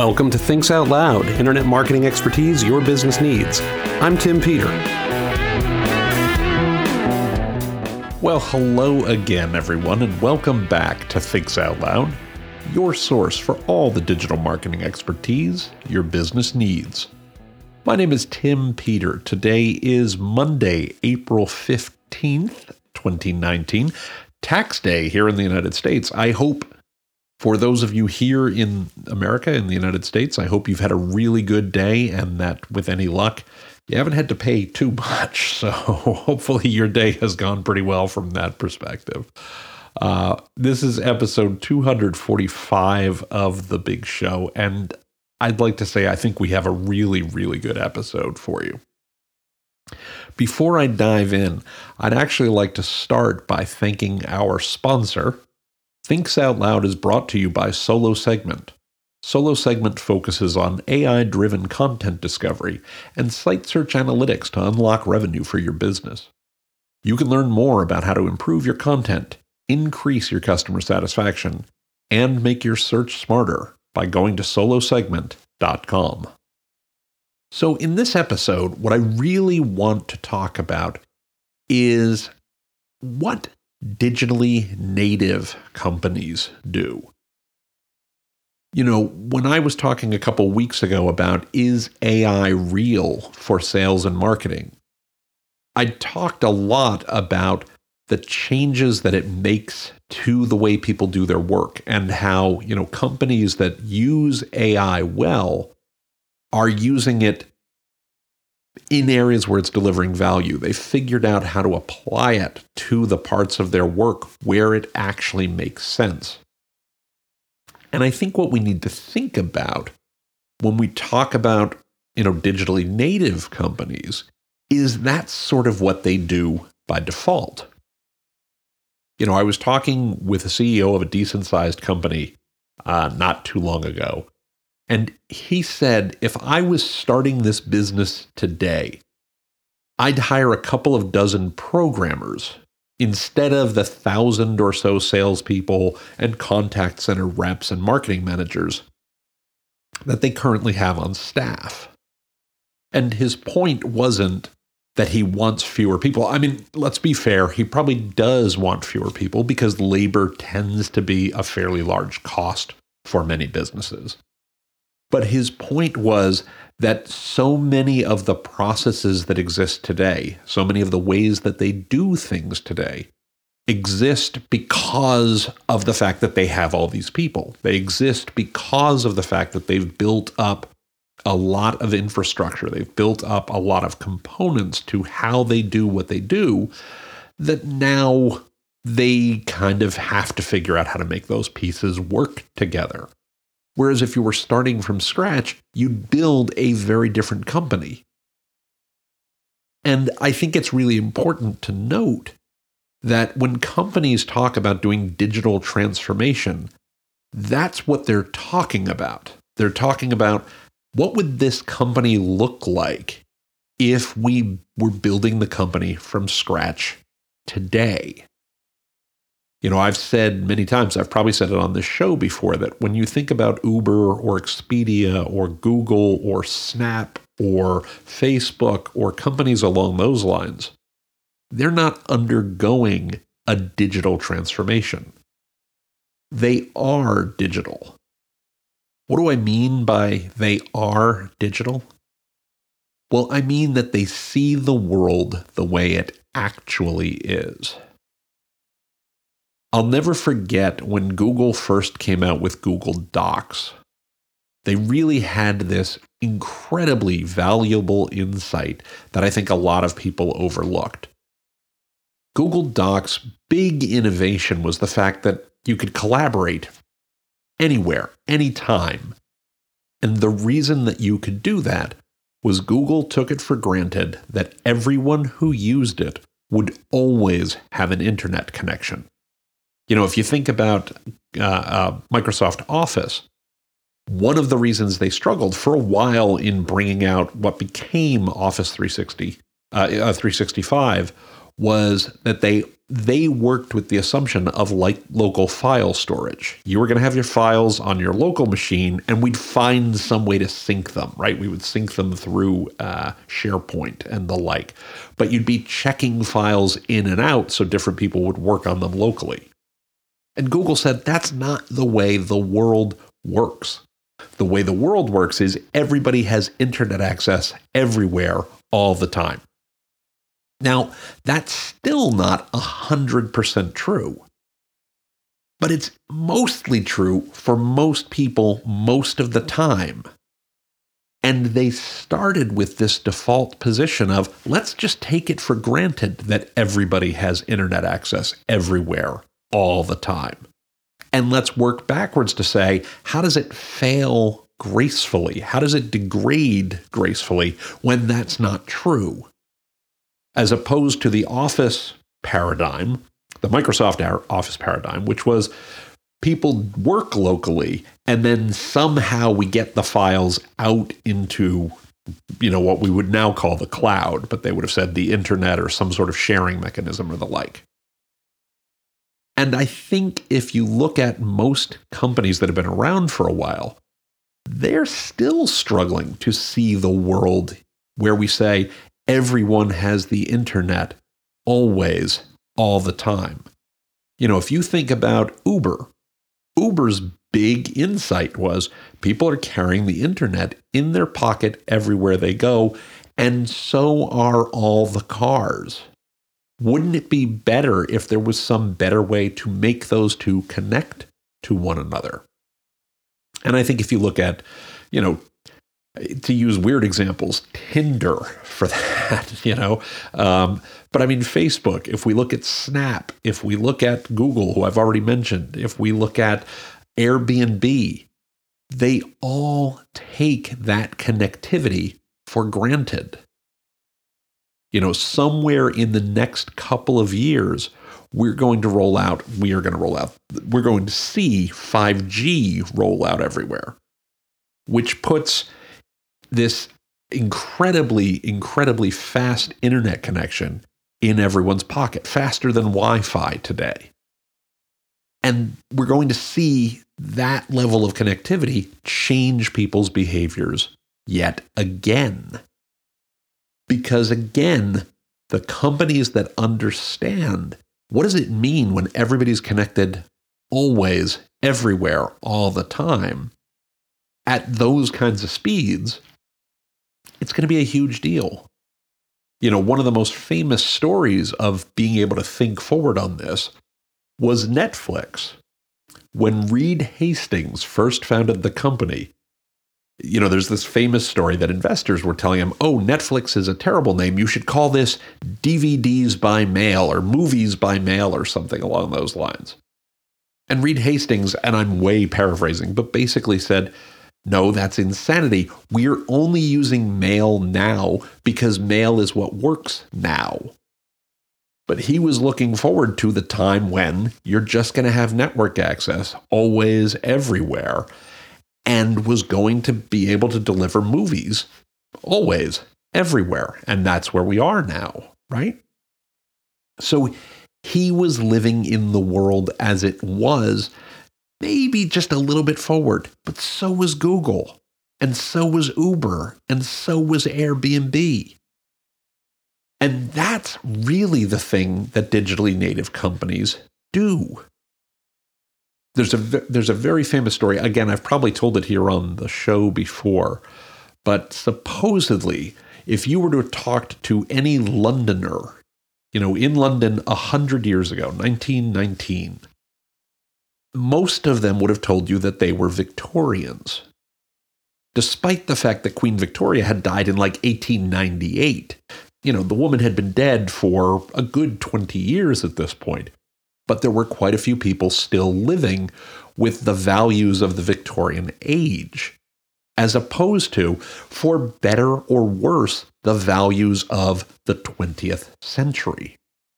Welcome to Thinks Out Loud, internet marketing expertise your business needs. I'm Tim Peter. Well, hello again, everyone, and welcome back to Thinks Out Loud, your source for all the digital marketing expertise your business needs. My name is Tim Peter. Today is Monday, April 15th, 2019, tax day here in the United States. I hope for those of you here in America, in the United States, I hope you've had a really good day and that with any luck, you haven't had to pay too much. So hopefully your day has gone pretty well from that perspective. This is episode 245 of The Big Show. And I'd like to say I think we have a really, really good episode for you. Before I dive in, I'd actually like to start by thanking our sponsor. Thinks Out Loud is brought to you by Solo Segment. Solo Segment focuses on AI-driven content discovery and site search analytics to unlock revenue for your business. You can learn more about how to improve your content, increase your customer satisfaction, and make your search smarter by going to solosegment.com. So in this episode, what I really want to talk about is what digitally native companies do. You know, when I was talking a couple weeks ago about is AI real for sales and marketing, I talked a lot about the changes that it makes to the way people do their work and how, you know, companies that use AI well are using it in areas where it's delivering value. They figured out how to apply it to the parts of their work where it actually makes sense. And I think what we need to think about when we talk about, you know, digitally native companies is that's sort of what they do by default. You know, I was talking with a CEO of a decent-sized company not too long ago, and he said, if I was starting this business today, I'd hire a couple of dozen programmers instead of the 1,000 or so salespeople and contact center reps and marketing managers that they currently have on staff. And his point wasn't that he wants fewer people. I mean, let's be fair, he probably does want fewer people because labor tends to be a fairly large cost for many businesses. But his point was that so many of the processes that exist today, so many of the ways that they do things today, exist because of the fact that they have all these people. They exist because of the fact that they've built up a lot of infrastructure. They've built up a lot of components to how they do what they do that now they kind of have to figure out how to make those pieces work together. Whereas if you were starting from scratch, you'd build a very different company. And I think it's really important to note that when companies talk about doing digital transformation, that's what they're talking about. They're talking about what would this company look like if we were building the company from scratch today? You know, I've said many times, I've probably said it on this show before, that when you think about Uber or Expedia or Google or Snap or Facebook or companies along those lines, they're not undergoing a digital transformation. They are digital. What do I mean by they are digital? Well, I mean that they see the world the way it actually is. I'll never forget when Google first came out with Google Docs. They really had this incredibly valuable insight that I think a lot of people overlooked. Google Docs' big innovation was the fact that you could collaborate anywhere, anytime. And the reason that you could do that was Google took it for granted that everyone who used it would always have an internet connection. You know, if you think about Microsoft Office, one of the reasons they struggled for a while in bringing out what became Office 365 was that they worked with the assumption of like local file storage. You were going to have your files on your local machine, and we'd find some way to sync them, right? We would sync them through SharePoint and the like. But you'd be checking files in and out so different people would work on them locally. And Google said that's not the way the world works. The way the world works is everybody has internet access everywhere all the time. Now, that's still not 100% true, but it's mostly true for most people most of the time. And they started with this default position of, let's just take it for granted that everybody has internet access everywhere all the time. And let's work backwards to say, how does it fail gracefully? How does it degrade gracefully when that's not true? As opposed to the Office paradigm, the Microsoft Office paradigm, which was people work locally and then somehow we get the files out into, what we would now call the cloud, but they would have said the internet or some sort of sharing mechanism or the like. And I think if you look at most companies that have been around for a while, they're still struggling to see the world where we say everyone has the internet always, all the time. If you think about Uber's big insight was people are carrying the internet in their pocket everywhere they go, and so are all the cars. Wouldn't it be better if there was some better way to make those two connect to one another? And I think if you look at, to use weird examples, Tinder for that, But I mean, Facebook, if we look at Snap, if we look at Google, who I've already mentioned, if we look at Airbnb, they all take that connectivity for granted. Somewhere in the next couple of years, we're going to see 5G roll out everywhere, which puts this incredibly, incredibly fast internet connection in everyone's pocket, faster than Wi-Fi today. And we're going to see that level of connectivity change people's behaviors yet again. Because again, the companies that understand what does it mean when everybody's connected always, everywhere, all the time, at those kinds of speeds, it's going to be a huge deal. One of the most famous stories of being able to think forward on this was Netflix. When Reed Hastings first founded the company, there's this famous story that investors were telling him, oh, Netflix is a terrible name. You should call this DVDs by mail or movies by mail or something along those lines. And Reed Hastings, and I'm way paraphrasing, but basically said, no, that's insanity. We're only using mail now because mail is what works now. But he was looking forward to the time when you're just going to have network access always everywhere, and was going to be able to deliver movies always everywhere. And that's where we are now, right? So he was living in the world as it was, maybe just a little bit forward, but so was Google, and so was Uber, and so was Airbnb. And that's really the thing that digitally native companies do. There's a very famous story. Again, I've probably told it here on the show before, but supposedly, if you were to have talked to any Londoner, in London 100 years ago, 1919, most of them would have told you that they were Victorians, despite the fact that Queen Victoria had died in 1898. The woman had been dead for a good 20 years at this point. But there were quite a few people still living with the values of the Victorian age, as opposed to, for better or worse, the values of the 20th century.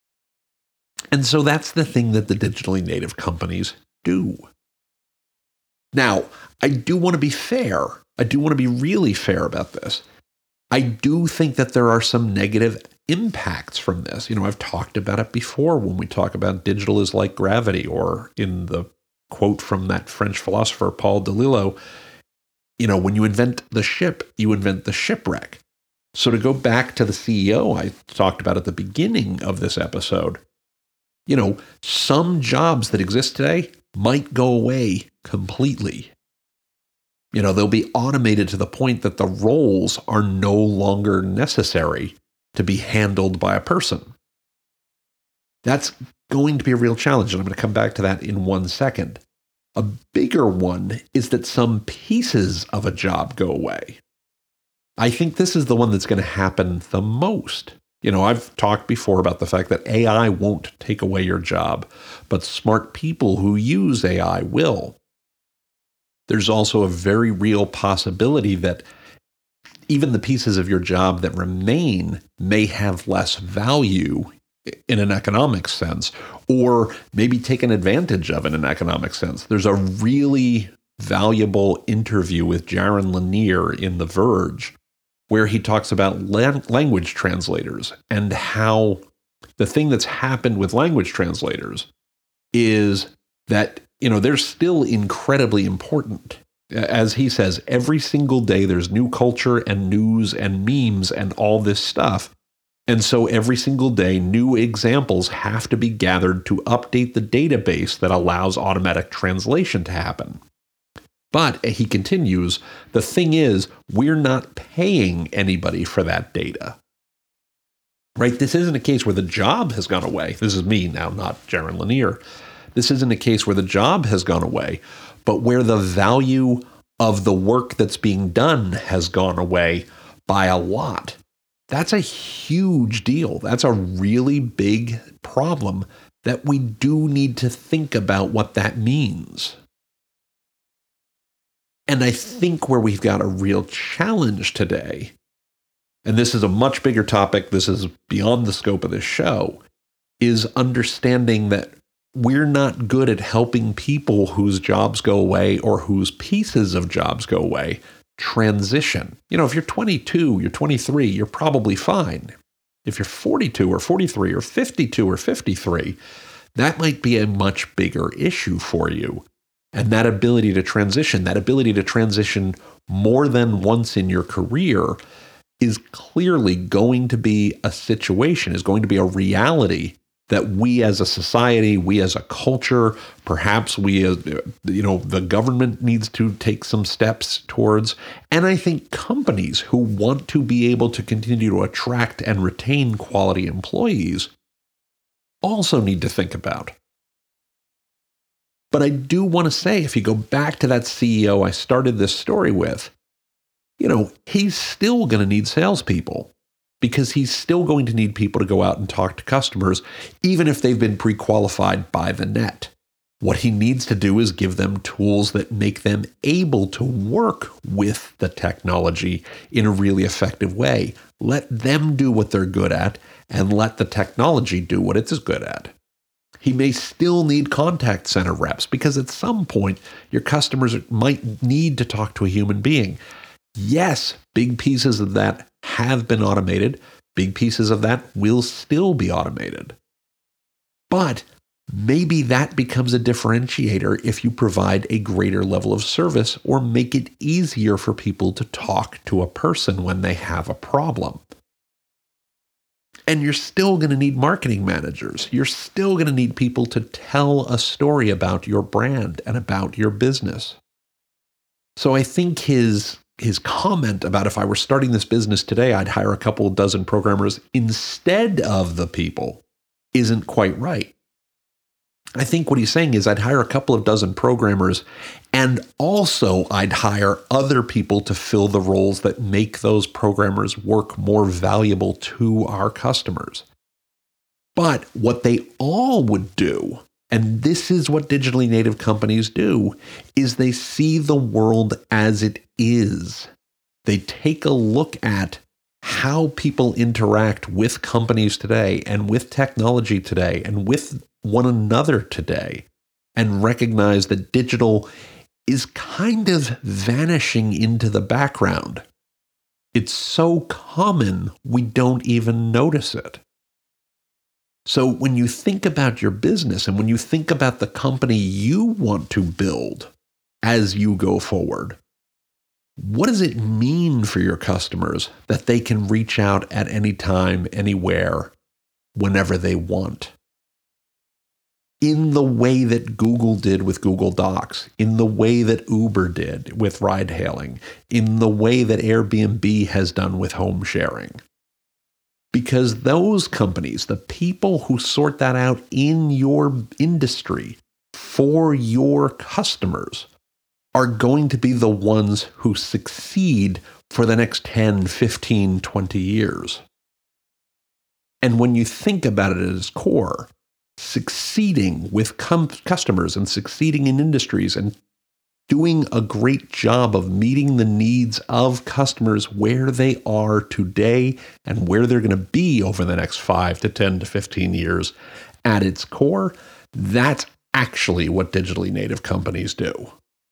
And so that's the thing that the digitally native companies do. Now, I do want to be fair. I do want to be really fair about this. I do think that there are some negative impacts from this. I've talked about it before when we talk about digital is like gravity, or in the quote from that French philosopher, Paul Delillo, when you invent the ship, you invent the shipwreck. So to go back to the CEO I talked about at the beginning of this episode, some jobs that exist today might go away completely. They'll be automated to the point that the roles are no longer necessary to be handled by a person. That's going to be a real challenge, and I'm going to come back to that in 1 second. A bigger one is that some pieces of a job go away. I think this is the one that's going to happen the most. I've talked before about the fact that AI won't take away your job, but smart people who use AI will. There's also a very real possibility that even the pieces of your job that remain may have less value in an economic sense, or maybe taken advantage of in an economic sense. There's a really valuable interview with Jaron Lanier in The Verge, where he talks about language translators and how the thing that's happened with language translators is that, they're still incredibly important. As he says, every single day there's new culture and news and memes and all this stuff. And so every single day, new examples have to be gathered to update the database that allows automatic translation to happen. But he continues, the thing is, we're not paying anybody for that data. Right? This isn't a case where the job has gone away. This is me now, not Jaron Lanier. This isn't a case where the job has gone away, but where the value of the work that's being done has gone away by a lot. That's a huge deal. That's a really big problem that we do need to think about what that means. And I think where we've got a real challenge today, and this is a much bigger topic, this is beyond the scope of this show, is understanding that we're not good at helping people whose jobs go away or whose pieces of jobs go away transition. If you're 22, you're 23, you're probably fine. If you're 42 or 43 or 52 or 53, that might be a much bigger issue for you. And that ability to transition more than once in your career is clearly going to be a situation, is going to be a reality that we as a society, we as a culture, perhaps we as, the government needs to take some steps towards. And I think companies who want to be able to continue to attract and retain quality employees also need to think about. But I do want to say, if you go back to that CEO I started this story with, he's still going to need salespeople, because he's still going to need people to go out and talk to customers, even if they've been pre-qualified by the net. What he needs to do is give them tools that make them able to work with the technology in a really effective way. Let them do what they're good at, and let the technology do what it's good at. He may still need contact center reps, because at some point, your customers might need to talk to a human being. Yes, big pieces of that have been automated. Big pieces of that will still be automated. But maybe that becomes a differentiator if you provide a greater level of service or make it easier for people to talk to a person when they have a problem. And you're still going to need marketing managers. You're still going to need people to tell a story about your brand and about your business. So I think his comment about, if I were starting this business today, I'd hire a couple of dozen programmers instead of the people, isn't quite right. I think what he's saying is I'd hire a couple of dozen programmers, and also I'd hire other people to fill the roles that make those programmers work more valuable to our customers. But what they all would do, and this is what digitally native companies do, is they see the world as it is. They take a look at how people interact with companies today and with technology today and with one another today, and recognize that digital is kind of vanishing into the background. It's so common, we don't even notice it. So when you think about your business and when you think about the company you want to build as you go forward, what does it mean for your customers that they can reach out at any time, anywhere, whenever they want? In the way that Google did with Google Docs, in the way that Uber did with ride hailing, in the way that Airbnb has done with home sharing. Because those companies, the people who sort that out in your industry for your customers, are going to be the ones who succeed for the next 10, 15, 20 years. And when you think about it at its core, succeeding with customers and succeeding in industries and doing a great job of meeting the needs of customers where they are today and where they're going to be over the next 5 to 10 to 15 years, at its core, that's actually what digitally native companies do.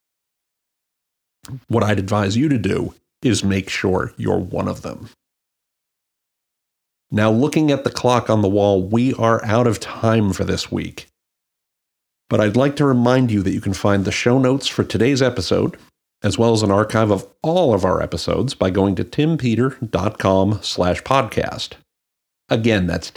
What I'd advise you to do is make sure you're one of them. Now, looking at the clock on the wall, we are out of time for this week. But I'd like to remind you that you can find the show notes for today's episode, as well as an archive of all of our episodes by going to timpeter.com/podcast. Again, that's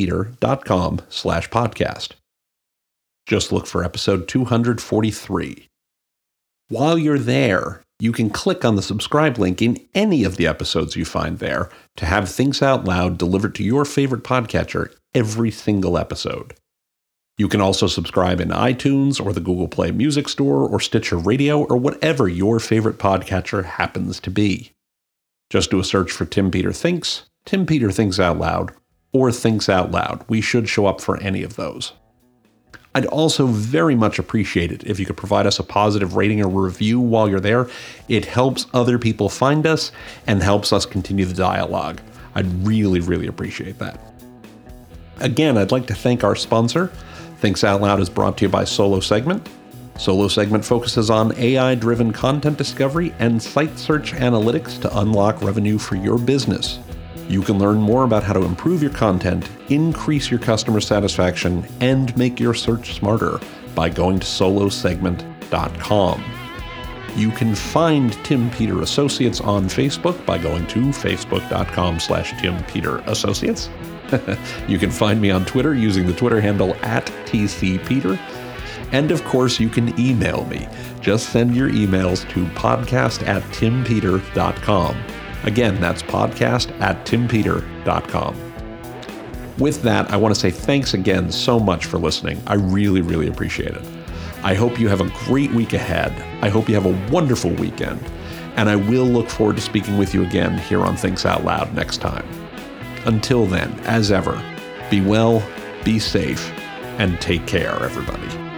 timpeter.com/podcast. Just look for episode 243. While you're there, you can click on the subscribe link in any of the episodes you find there to have Thinks Out Loud delivered to your favorite podcatcher every single episode. You can also subscribe in iTunes or the Google Play Music Store or Stitcher Radio or whatever your favorite podcatcher happens to be. Just do a search for Tim Peter Thinks, Tim Peter Thinks Out Loud, or Thinks Out Loud. We should show up for any of those. I'd also very much appreciate it if you could provide us a positive rating or review while you're there. It helps other people find us and helps us continue the dialogue. I'd really, really appreciate that. Again, I'd like to thank our sponsor. Thinks Out Loud is brought to you by Solo Segment. Solo Segment focuses on AI-driven content discovery and site search analytics to unlock revenue for your business. You can learn more about how to improve your content, increase your customer satisfaction, and make your search smarter by going to solosegment.com. You can find Tim Peter Associates on Facebook by going to facebook.com/Tim Peter Associates. You can find me on Twitter using the Twitter handle @TCPeter. And of course, you can email me. Just send your emails to podcast@timpeter.com. Again, that's podcast@timpeter.com. With that, I want to say thanks again so much for listening. I really, really appreciate it. I hope you have a great week ahead. I hope you have a wonderful weekend. And I will look forward to speaking with you again here on Thinks Out Loud next time. Until then, as ever, be well, be safe, and take care, everybody.